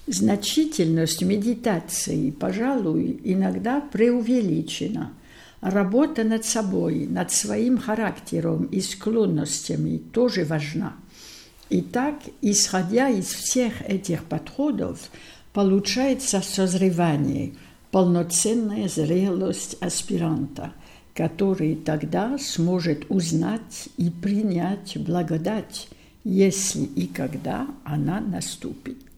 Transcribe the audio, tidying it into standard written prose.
Значительность медитации, пожалуй, иногда преувеличена. Работа над собой, над своим характером и склонностями тоже важна. Итак, исходя из всех этих подходов, получается созревание, полноценная зрелость аспиранта, который тогда сможет узнать и принять благодать, если и когда она наступит.